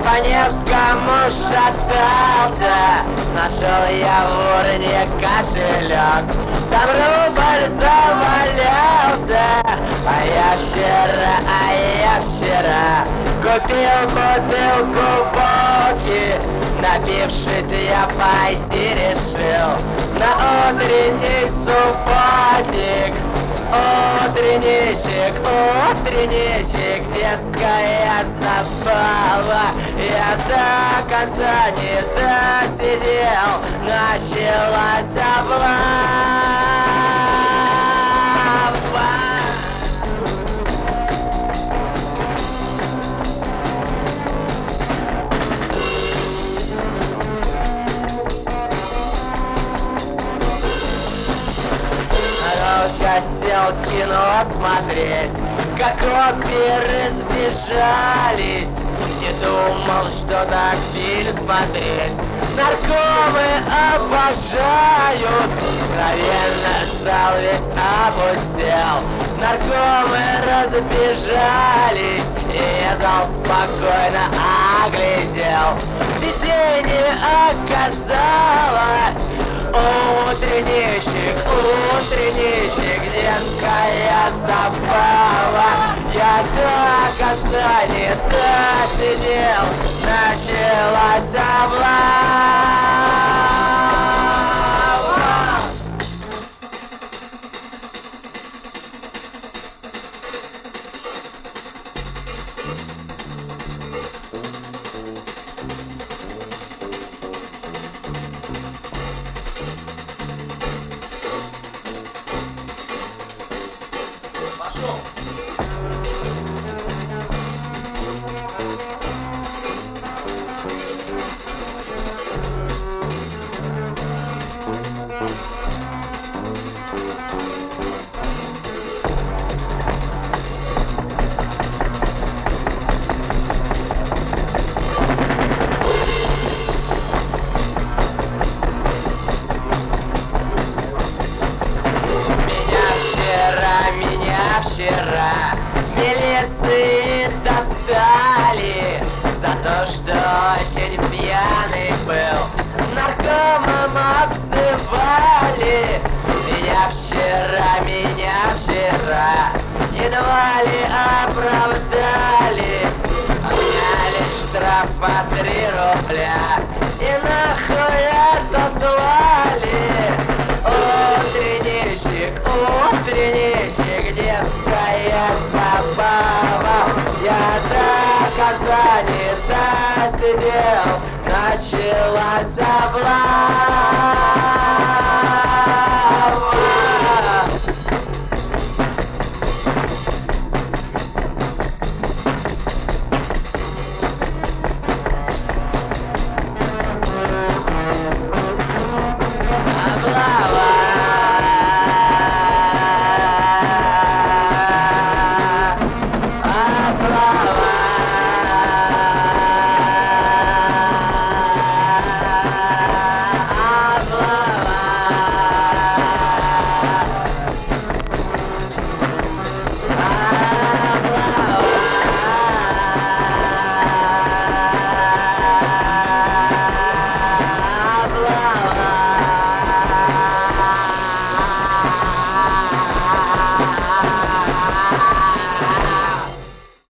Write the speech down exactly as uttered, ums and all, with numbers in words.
по Невскому шатался, нашел я в урне кошелек, там рубль завалялся. А я вчера, а я вчера купил бутылку водки, напившись я пойти решил на утренний субботник. Утренничек, утренничек, детская забава. Я до конца не досидел, началась облава. Сел кино смотреть, как оперы сбежались. Не думал, что так фильм смотреть наркомы обожают. Мгновенно зал весь опустел, наркомы разбежались, и я зал спокойно оглядел. Видение оказалось. Утренничек, утренничек, детская забава. Я до конца не досидел, началась облава. Вчера милиции достали за то, что очень пьяный был, наркомом обзывали. Меня вчера, меня вчера едва ли оправдали. Отняли штраф по три рубля и нахуй отослали. Утренничек, утренничек, детская забава. Я до конца не досидел, началась облава.